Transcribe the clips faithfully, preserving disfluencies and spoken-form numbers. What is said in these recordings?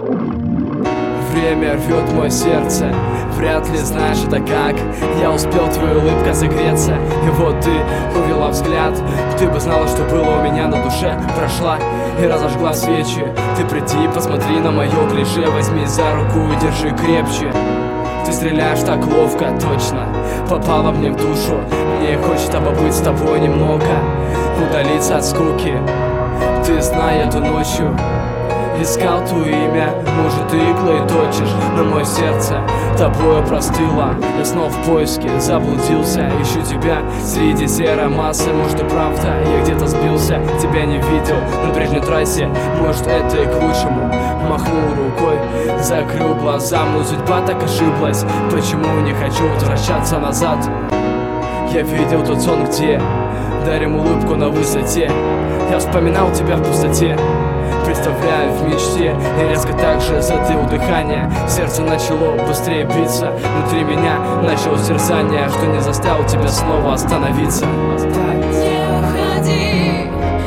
Время рвет мое сердце, вряд ли знаешь это как. Я успел твоей улыбкой согреться, и вот ты увела взгляд. Ты бы знала, что было у меня на душе. Прошла и разожгла свечи. Ты приди, посмотри на мое клише. Возьми за руку и держи крепче. Ты стреляешь так ловко, точно попала мне в душу. Мне хочется побыть с тобой немного, удалиться от скуки. Ты знай, эту ночью искал твое имя, может, ты иглой точишь, но мое сердце тобою простыло. Я снова в поиске, заблудился, ищу тебя среди серой массы. Может, и правда, я где-то сбился, тебя не видел на прежней трассе. Может, это и к лучшему. Махнул рукой, закрыл глаза, но судьба так ошиблась. Почему не хочу возвращаться назад? Я видел тот сон, где дарим улыбку на высоте. Я вспоминал тебя в пустоте, представляю в мечте. И резко так же затаил дыхание. Сердце начало быстрее биться. Внутри меня началось терзание, что не заставил тебя снова остановиться. Не уходи,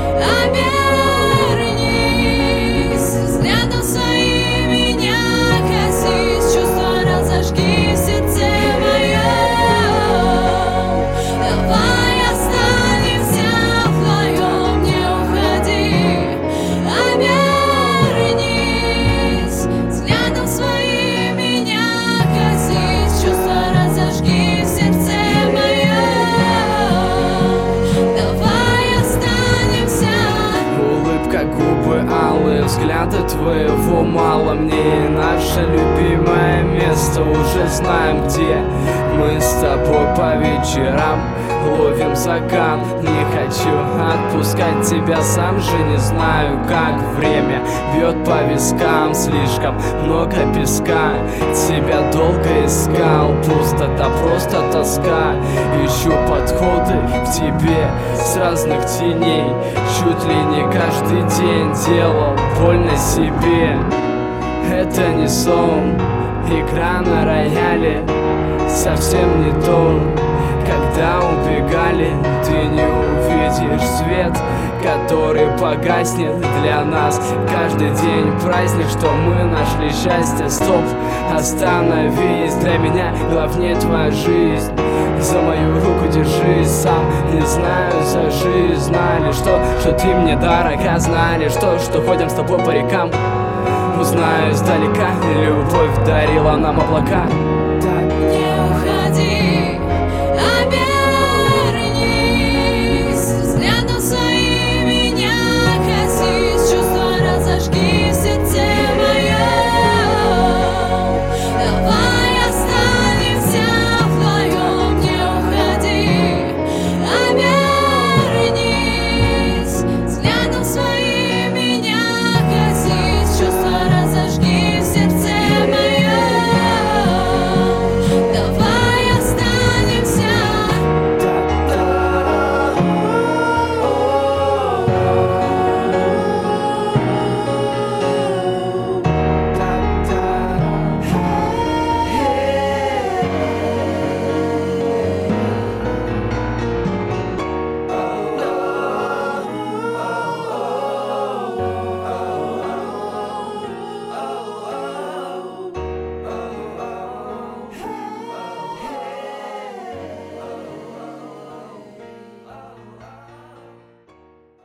обернись, взглядом своим меня косись. Чувства разожги в сердце моем. Давай останемся вдвоем. Не уходи, обернись, взглядом своим меня косись. Чувства разожги в сердце моем. Давай останемся. Улыбка, губы алые, взгляда твоего мало. Мне наше любимое место уже знаем где. Мы с тобой по вечерам ловим закат. Не хочу отпускать тебя, сам же не знаю как. Время бьет по вискам, слишком много песка. Тебя долго искал, пустота, просто тоска. Ищу подходы в тебе с разных теней. Чуть ли не каждый день делал больно себе. Это не сон, игра на рояле, совсем не то. Когда убегали, ты не увидишь свет, который погаснет для нас. Каждый день праздник, что мы нашли счастье. Стоп, остановись, для меня главнее твоя жизнь. За мою руку держись, сам не знаю за жизнь. Знали, что, что ты мне дорога, знали, что, что ходим с тобой по рекам. Узнаю издалека, любовь дарила нам облака.